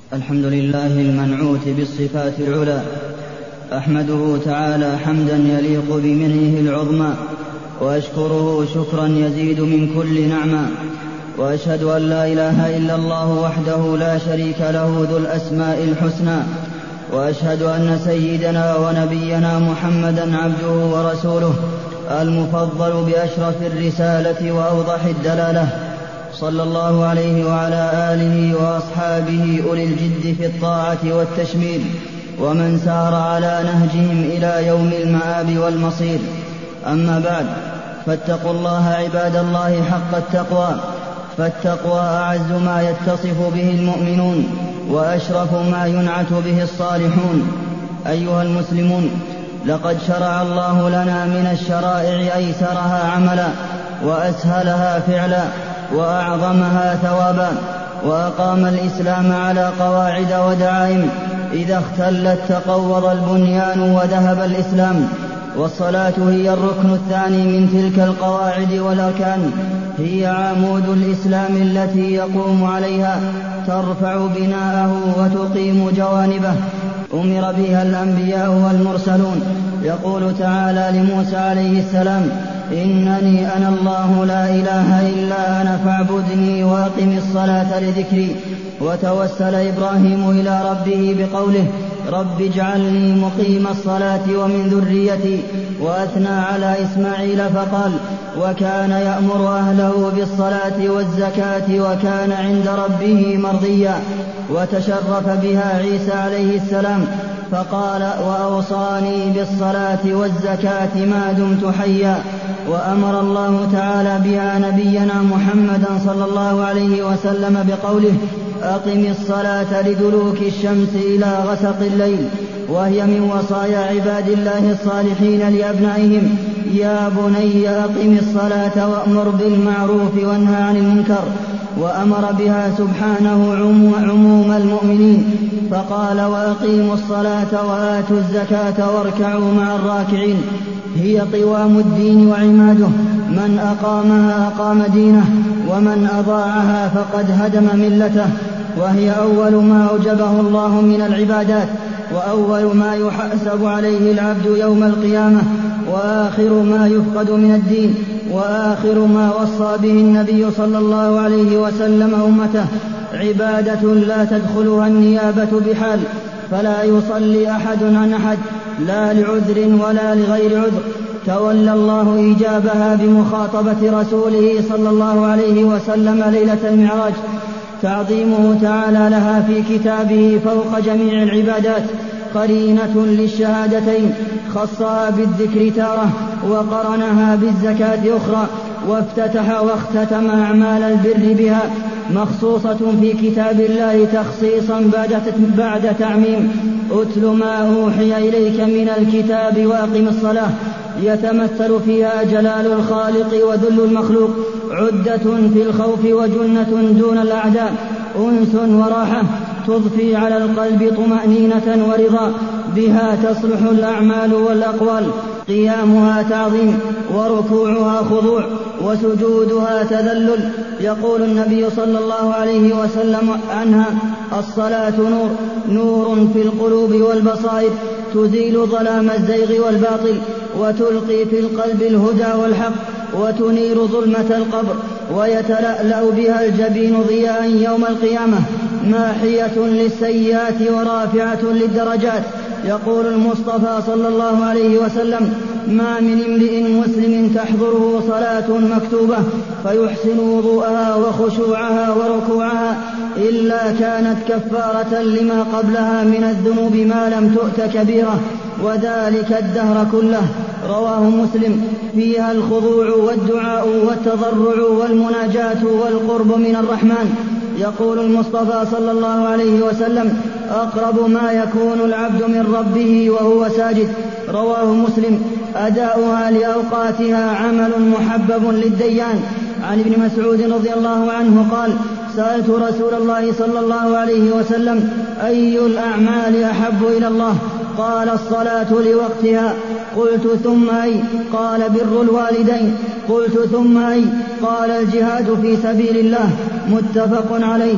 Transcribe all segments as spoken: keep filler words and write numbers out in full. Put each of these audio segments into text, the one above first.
الحمد لله المنعوت بالصفات العلى، أحمده تعالى حمدا يليق بمنه العظمى، وأشكره شكرا يزيد من كل نعمة، وأشهد أن لا إله إلا الله وحده لا شريك له ذو الأسماء الحسنى، وأشهد أن سيدنا ونبينا محمدا عبده ورسوله المفضل بأشرف الرسالة وأوضح الدلالة، صلى الله عليه وعلى آله وأصحابه أولي الجد في الطاعة والتشميل، ومن سار على نهجهم إلى يوم المآب والمصير. أما بعد، فاتقوا الله عباد الله حق التقوى، فالتقوى أعز ما يتصف به المؤمنون، وأشرف ما ينعت به الصالحون. أيها المسلمون، لقد شرع الله لنا من الشرائع أيسرها عملا، وأسهلها فعلا، وأعظمها ثوابا، وأقام الإسلام على قواعد ودعائم، إذا اختلت تقوض البنيان وذهب الإسلام. والصلاة هي الركن الثاني من تلك القواعد والأركان، هي عمود الإسلام التي يقوم عليها، ترفع بناءه وتقيم جوانبه، أمر بها الأنبياء والمرسلون. يقول تعالى لموسى عليه السلام: إنني أنا الله لا إله إلا أنا فاعبدني وأقم الصلاة لذكري. وتوسل إبراهيم إلى ربه بقوله: رب اجعلني مقيم الصلاة ومن ذريتي. وأثنى على إسماعيل فقال: وكان يأمر أهله بالصلاة والزكاة وكان عند ربه مرضيا. وتشرف بها عيسى عليه السلام فقال: وأوصاني بالصلاة والزكاة ما دمت حيا. وأمر الله تعالى بها نبينا محمدا صلى الله عليه وسلم بقوله: أقم الصلاة لدلوك الشمس إلى غسق الليل. وهي من وصايا عباد الله الصالحين لأبنائهم: يا بني أقم الصلاة وأمر بالمعروف وانهى عن المنكر. وأمر بها سبحانه عموم المؤمنين فقال: وأقيموا الصلاة وآتوا الزكاة واركعوا مع الراكعين. هي قوام الدين وعماده، من أقامها أقام دينه، ومن أضاعها فقد هدم ملته. وهي أول ما أوجبه الله من العبادات، وأول ما يحاسب عليه العبد يوم القيامة، وآخر ما يفقد من الدين، وآخر ما وصى به النبي صلى الله عليه وسلم أمته: عبادة لا تدخلها النيابة بحال، فلا يصلي أحد عن أحد، لا لعذر ولا لغير عذر. تولى الله إجابها بمخاطبة رسوله صلى الله عليه وسلم ليلة المعراج، تعظيمه تعالى لها في كتابه فوق جميع العبادات، قرينة للشهادتين، خصها بالذكر تارة وقرنها بالزكاة أخرى، وافتتح واختتم أعمال البر بها، مخصوصة في كتاب الله تخصيصا بعد تعميم. أتل ما أوحي إليك من الكتاب وأقم الصلاة، يتمثل فيها جلال الخالق وذل المخلوق، عدة في الخوف وجنة دون الأعداء، أنس وراحة تضفي على القلب طمأنينة ورضا، بها تصلح الأعمال والأقوال، قيامها تعظيم، وركوعها خضوع، وسجودها تذلل. يقول النبي صلى الله عليه وسلم عنها: الصلاة نور، نور في القلوب والبصائر، تزيل ظلام الزيغ والباطل، وتلقي في القلب الهدى والحق، وتنير ظلمة القبر، ويتلألأ بها الجبين ضياء يوم القيامة، ماحية للسيئات ورافعة للدرجات. يقول المصطفى صلى الله عليه وسلم: ما من امرئ مسلم تحضره صلاة مكتوبة فيحسن وضوءها وخشوعها وركوعها إلا كانت كفارة لما قبلها من الذنوب ما لم تؤت كبيرة، وذلك الدهر كله. رواه مسلم. فيها الخضوع والدعاء والتضرع والمناجاة والقرب من الرحمن. يقول المصطفى صلى الله عليه وسلم: أقرب ما يكون العبد من ربه وهو ساجد. رواه مسلم. أداؤها لأوقاتها عمل محبب للديان. عن ابن مسعود رضي الله عنه قال: سألت رسول الله صلى الله عليه وسلم: أي الأعمال أحب إلى الله؟ قال: الصلاة لوقتها. قلت: ثم أي؟ قال: بر الوالدين. قلت: ثم أي؟ قال: الجهاد في سبيل الله. متفق عليه.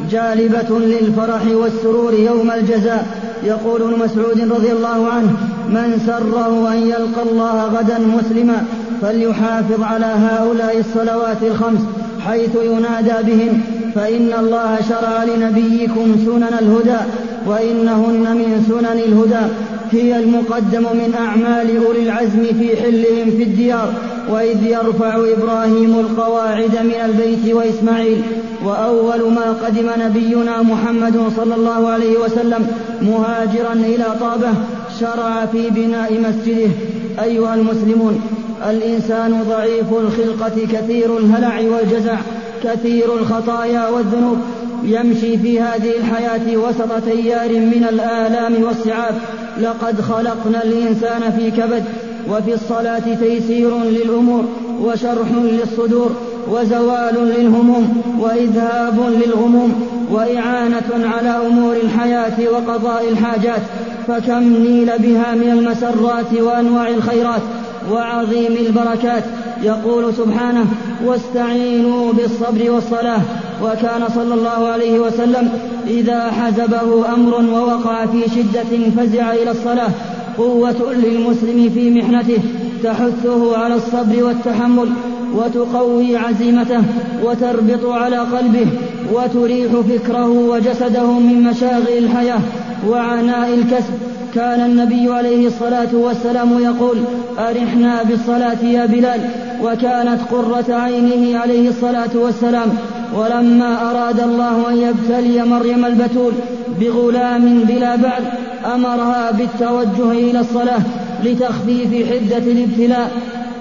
جالبة للفرح والسرور يوم الجزاء. يقول ابن مسعود رضي الله عنه: من سره أن يلقى الله غدا مسلما فليحافظ على هؤلاء الصلوات الخمس حيث ينادى بهم، فإن الله شرع لنبيكم سنن الهدى، وإنهن من سنن الهدى هي المقدم من أعمال أولي العزم في حلهم في الديار، وإذ يرفع إبراهيم القواعد من البيت وإسماعيل. وأول ما قدم نبينا محمد صلى الله عليه وسلم مهاجرا إلى طابة شرع في بناء مسجده. أيها المسلمون، الإنسان ضعيف الخلقة كثير الهلع والجزع كثير الخطايا والذنوب، يمشي في هذه الحياة وسط تيار من الآلام والصعاب. لقد خلقنا الإنسان في كبد، وفي الصلاة تيسير للأمور وشرح للصدور وزوال للهموم وإذهاب للغموم وإعانة على أمور الحياة وقضاء الحاجات، فكم نيل بها من المسرات وأنواع الخيرات وعظيم البركات. يقول سبحانه: واستعينوا بالصبر والصلاة. وكان صلى الله عليه وسلم إذا حزبه أمر ووقع في شدة فزع إلى الصلاة، قوة للمسلم في محنته تحثه على الصبر والتحمل وتقوي عزيمته وتربط على قلبه وتريح فكره وجسده من مشاغل الحياة وعناء الكسب. كان النبي عليه الصلاة والسلام يقول: أرحنا بالصلاة يا بلال. وكانت قرة عينه عليه الصلاة والسلام. ولما أراد الله أن يبتلي مريم البتول بغلام بلا بعد أمرها بالتوجه إلى الصلاة لتخفيف حدة الابتلاء: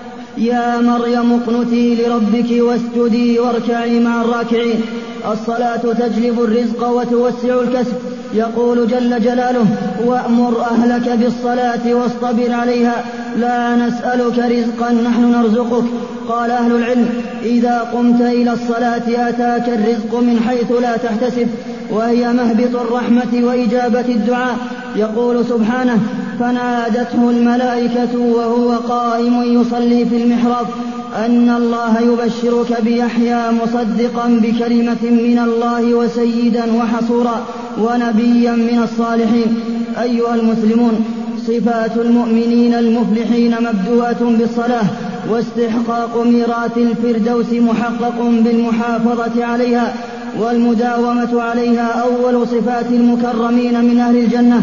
يا مريم اقنتي لربك واسجدي واركعي مع الراكعين. الصلاة تجلب الرزق وتوسع الكسب. يقول جل جلاله: وأمر أهلك بالصلاة واصطبر عليها لا نسألك رزقا نحن نرزقك. قال أهل العلم: إذا قمت إلى الصلاة أتاك الرزق من حيث لا تحتسب، وهي مهبط الرحمة وإجابة الدعاء. يقول سبحانه: فنادته الملائكة وهو قائم يصلي في المحراب أن الله يبشرك بيحيى مصدقا بكلمة من الله وسيدا وحصورا ونبيا من الصالحين. أيها المسلمون، صفات المؤمنين المفلحين مبدوءة بالصلاة، واستحقاق ميراث الفردوس محقق بالمحافظة عليها، والمداومة عليها أول صفات المكرمين من أهل الجنة،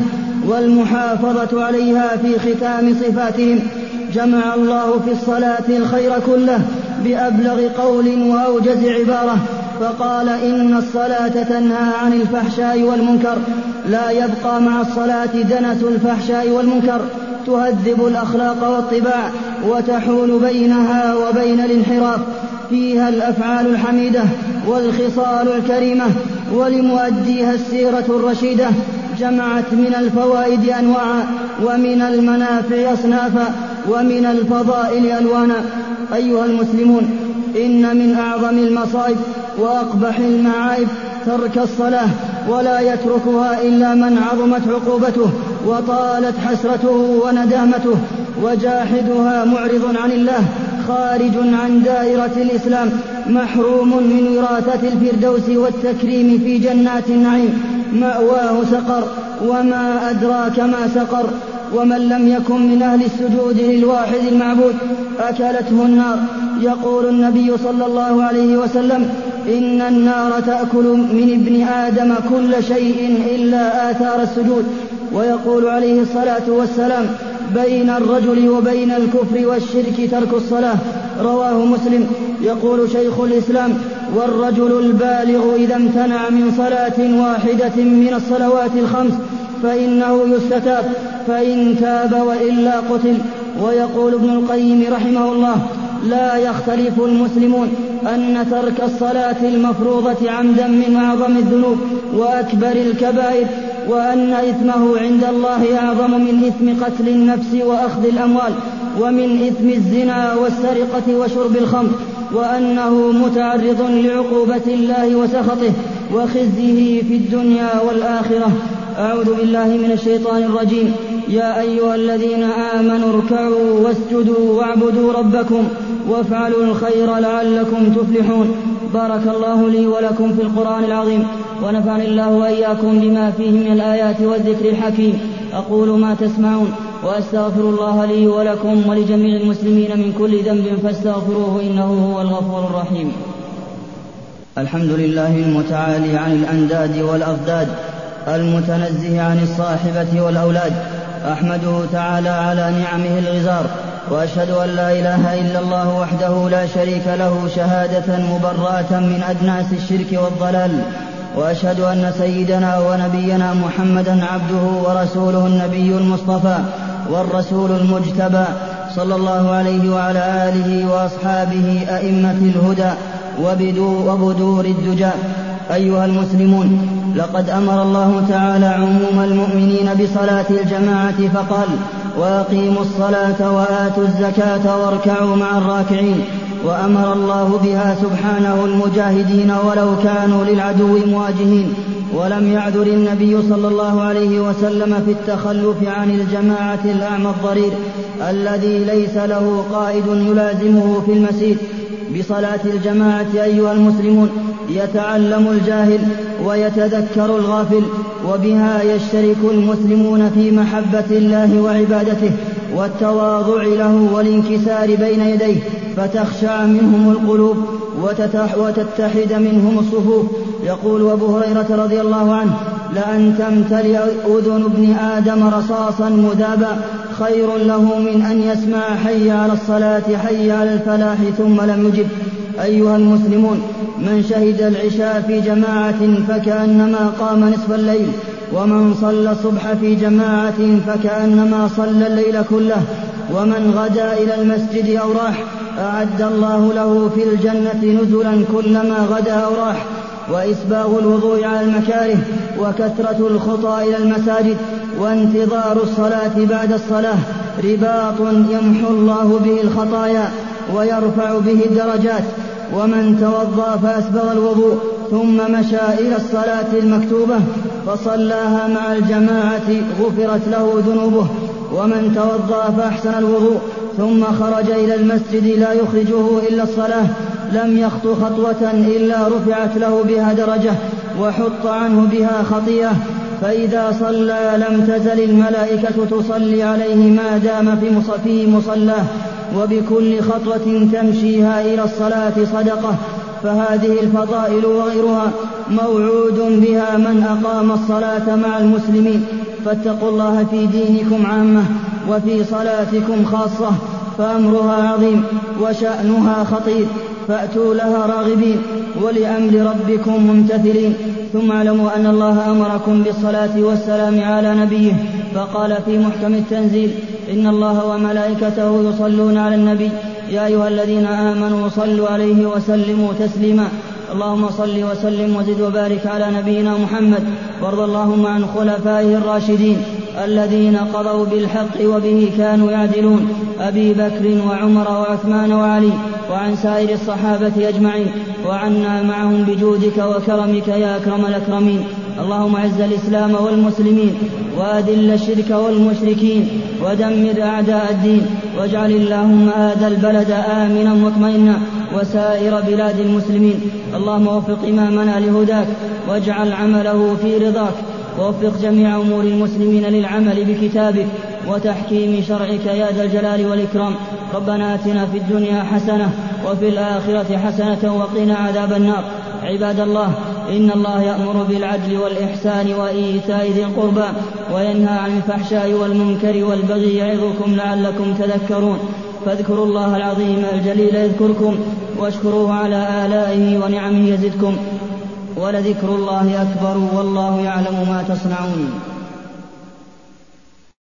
والمحافظة عليها في ختام صفاتهم. جمع الله في الصلاة الخير كله بأبلغ قول وأوجز عبارة، فقال: إن الصلاة تنهى عن الفحشاء والمنكر. لا يبقى مع الصلاة دنس الفحشاء والمنكر تهذب الأخلاق والطباع وتحول بينها وبين الانحراف. فيها الأفعال الحميدة والخصال الكريمة، ولمؤديها السيرة الرشيدة. جمعت من الفوائد أنواعا، ومن المنافع أصنافا، ومن الفضائل ألوانا. أيها المسلمون، إن من أعظم المصائب وأقبح المعايب ترك الصلاة، ولا يتركها إلا من عظمت عقوبته وطالت حسرته وندامته، وجاحدها معرض عن الله خارج عن دائرة الإسلام، محروم من وراثة الفردوس والتكريم في جنات النعيم، مأواه سقر، وما أدراك ما سقر. ومن لم يكن من أهل السجود للواحد المعبود أكلته النار. يقول النبي صلى الله عليه وسلم: إن النار تأكل من ابن آدم كل شيء إلا آثار السجود. ويقول عليه الصلاة والسلام: بين الرجل وبين الكفر والشرك ترك الصلاة. رواه مسلم. يقول شيخ الإسلام: والرجل البالغ إذا امتنع من صلاة واحدة من الصلوات الخمس فإنه يستتاب، فإن تاب وإلا قتل. ويقول ابن القيم رحمه الله: لا يختلف المسلمون أن ترك الصلاة المفروضة عمدا من أعظم الذنوب وأكبر الكبائر، وأن إثمه عند الله أعظم من إثم قتل النفس وأخذ الأموال، ومن إثم الزنا والسرقة وشرب الخمر، وأنه متعرض لعقوبة الله وسخطه وخزيه في الدنيا والآخرة. أعوذ بالله من الشيطان الرجيم. يا أيها الذين آمنوا اركعوا واسجدوا واعبدوا ربكم وافعلوا الخير لعلكم تفلحون. بارك الله لي ولكم في القرآن العظيم، ونفعني الله وإياكم بما فيه من الآيات والذكر الحكيم. أقول ما تسمعون وأستغفر الله لي ولكم ولجميع المسلمين من كل ذنب فاستغفروه إنه هو الغفور الرحيم. الحمد لله المتعالي عن الأنداد والأضداد المتنزه عن الصاحبة والأولاد، أحمده تعالى على نعمه الغزار، وأشهد أن لا إله إلا الله وحده لا شريك له شهادة مبرأة من أدناس الشرك والضلال، وأشهد أن سيدنا ونبينا محمدا عبده ورسوله النبي المصطفى والرسول المجتبى صلى الله عليه وعلى آله وأصحابه أئمة الهدى وبدور الدجى. أيها المسلمون، لقد أمر الله تعالى عموم المؤمنين بصلاة الجماعة فقال: وأقيموا الصلاة وآتوا الزكاة واركعوا مع الراكعين. وأمر الله بها سبحانه المجاهدين ولو كانوا للعدو مواجهين، ولم يعذر النبي صلى الله عليه وسلم في التخلف عن الجماعة الأعمى الضرير الذي ليس له قائد يلازمه في المسير. بصلاة الجماعة أيها المسلمون يتعلم الجاهل ويتذكر الغافل، وبها يشترك المسلمون في محبة الله وعبادته والتواضع له والانكسار بين يديه، فتخشع منهم القلوب وتتحد منهم الصفوف. يقول أبو هريرة رضي الله عنه: لأن تمتلئ أذن ابن آدم رصاصا مذابا خير له من أن يسمع حي على الصلاة حي على الفلاح ثم لم يجب. أيها المسلمون، من شهد العشاء في جماعة فكأنما قام نصف الليل، ومن صلى الصبح في جماعة فكأنما صلى الليل كله، ومن غدا إلى المسجد أو راح أعد الله له في الجنة نزلا كلما غدا أو راح. وإسباغ الوضوء على المكاره، وكثرة الخطى إلى المساجد، وانتظار الصلاة بعد الصلاة رباط يمحو الله به الخطايا ويرفع به الدرجات. ومن توضأ فأسبغ الوضوء ثم مشى إلى الصلاة المكتوبة فصلاها مع الجماعة غفرت له ذنوبه. ومن توضأ فأحسن الوضوء ثم خرج إلى المسجد لا يخرجه إلا الصلاة لم يخط خطوة إلا رفعت له بها درجة وحط عنه بها خطيئة. فإذا صلى لم تزل الملائكة تصلي عليه ما دام في مصلاه، وبكل خطوة تمشيها إلى الصلاة صدقة. فهذه الفضائل وغيرها موعود بها من أقام الصلاة مع المسلمين. فاتقوا الله في دينكم عامة وفي صلاتكم خاصة، فأمرها عظيم وشأنها خطير، فأتوا لها راغبين ولأمر ربكم ممتثلين. ثم اعلموا أن الله أمركم بالصلاة والسلام على نبيه، فقال في محكم التنزيل: إن الله وملائكته يصلون على النبي يا أيها الذين آمنوا صلوا عليه وسلموا تسليما. اللهم صل وسلم وزد وبارك على نبينا محمد، وارض اللهم عن خلفائه الراشدين الذين قضوا بالحق وبه كانوا يعدلون، أبي بكر وعمر وعثمان وعلي، وعن سائر الصحابة أجمعين، وعنا معهم بجودك وكرمك يا أكرم الأكرمين. اللهم اعز الإسلام والمسلمين، وأذل الشرك والمشركين، ودمر أعداء الدين، واجعل اللهم هذا البلد آمنا مطمئنا وسائر بلاد المسلمين. اللهم وفق إمامنا لهداك، واجعل عمله في رضاك، ووفق جميع أمور المسلمين للعمل بكتابك وتحكيم شرعك يا ذا الجلال والإكرام. ربنا آتنا في الدنيا حسنة وفي الآخرة حسنة وقنا عذاب النار. عباد الله، إن الله يأمر بالعدل والإحسان وإيتاء ذي القربى وينهى عن الفحشاء والمنكر والبغي يعظكم لعلكم تذكرون. فاذكروا الله العظيم الجليل يذكركم، واشكروه على آلائه ونعمه يزدكم، ولذكر الله أكبر والله يعلم ما تصنعون.